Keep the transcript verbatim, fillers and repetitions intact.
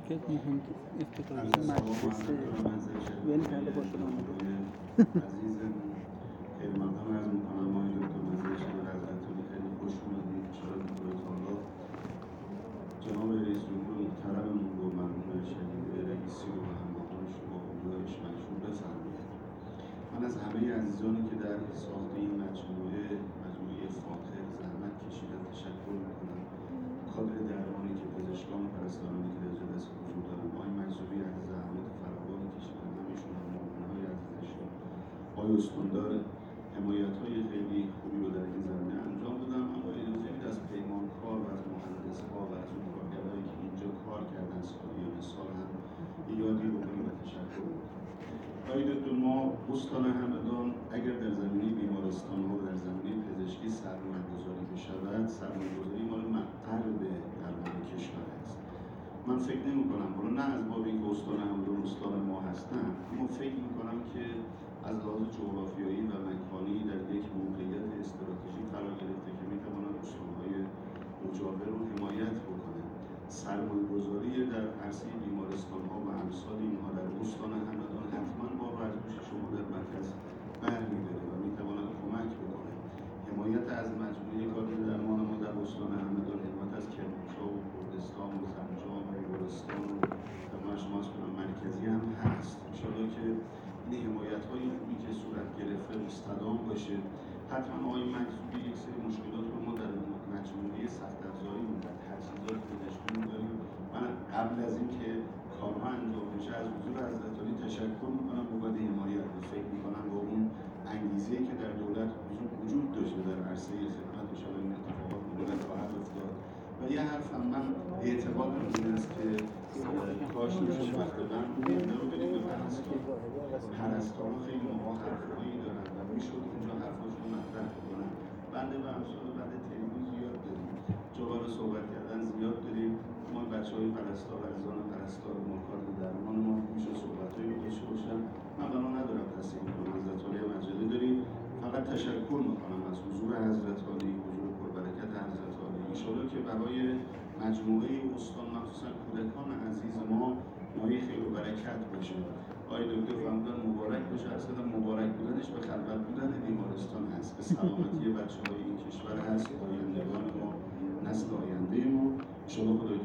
که مهم افتتاحیه مجلس وین کرده باشه عزیزم خیلی ممنون عرض میکنم. آقای دکتر مزید شده حضرتون خیلی خوش اومدید. انشاءالله دکتر تعالی جناب رئیس جمهور محترممون رو ممنون شدید رئیسی رو و همراهان شما حضورش مشهور بفرمایید. من از همه عزیزانی که در ساخت این مجموعه مجموعه فاخر زحمت کشیدن تشکر میکنم. کادر درمانی که پزشکان و پرستارانی که در جلسه حضور دارن، آقای مجذوبی عزیز زحمات فراوانی کشیدن، همه‌شون هم معاونهای عزیزشون، آقای استاندار حمایت‌های خیلی خوبی رو در این زمینه انجام دادم. اما اجازه بدید از پیمانکار و از مهندس‌ها و از اون کارگرایی که اینجا کار کردن سالیان سال هم یادی بکنیم و تشکر بکنیم. آقای دکتر، ما استان همدان اگر در زمینه بیمارستان‌ها و در زمینه پزشکی سرمایه‌گذاری بشود، سرمایه‌گذاری مال غرب در واقع کشور است. من فکر نمی‌کنم، حالا نه از بابی که استان همدان استان ما هستن، اما فکر می‌کنم که از لحاظ جغرافیایی و مکانی در یک موقعیت استراتژیک قرار گرفته که می‌تواند استان‌های مجاور رو حمایت بکنه. سرمایه‌گذاری در عرصه بیمارستان‌ها و امثال اینها در استان همدان حتما با ورزش شما در مرکز برمی‌داره و می‌تواند کمک بکنه. حمایت از مجموعه کادر درمان ما در استان همدان، حمایت از کرمانشاه و کردستان و زنجان و گلستان و خدمت شما عرض کنم مرکزی هم هست. انشاءالله که این حمایت‌های خوبی که صورت گرفته مستدام باشه. حتما آقای مجذوبی یک سری مشکلات رو ما در مجموعه سخت افزاریمون در تجهیزات پزشکی داریم. من قبل از اینکه کارها انجام بشه از حضور حضرت عالی تشکر می‌کنم بابت حمایت. فکر می‌کنم با اون انگیزه‌ای که در دولت وجود داشته در عرصه خدمت و شورای اتفاقات دولت خواهد افتاد. و یه حرف هم من اعتقادم این است که کاش میشد وقت بند بودیم رو بریم به پرستار. پرستارها خیلی موقع حرفهایی دارن و میشد اونجا حرفاشون مطرح کنن. بنده و امثال بعد تلویزیون زیاد داریم، جا برای صحبت کردن زیاد داریم. ما بچه‌های پرستار، عزیزان پرستار، ما کادر درمان ما میشه صحبتایی رو داشته باشن. من بنا ندارم تصدیق کنم، حضرت عالی هم عجله داریم. فقط تشکر میکنم از حضور حضرت عالی، حضور پربرکت حضرت عالی. انشاءالله که برای مجموعه استان مخصوصا کودکان عزیز ما مایه خیر و برکت باشه. آقای دکتر فرمودن مبارک باشه، اصلا مبارک بودنش به خلوت بودن بیمارستان هست، به سلامتی بچه‌های این کشور هست، آیندگان ما، نسل آینده ما. انشاءالله خدا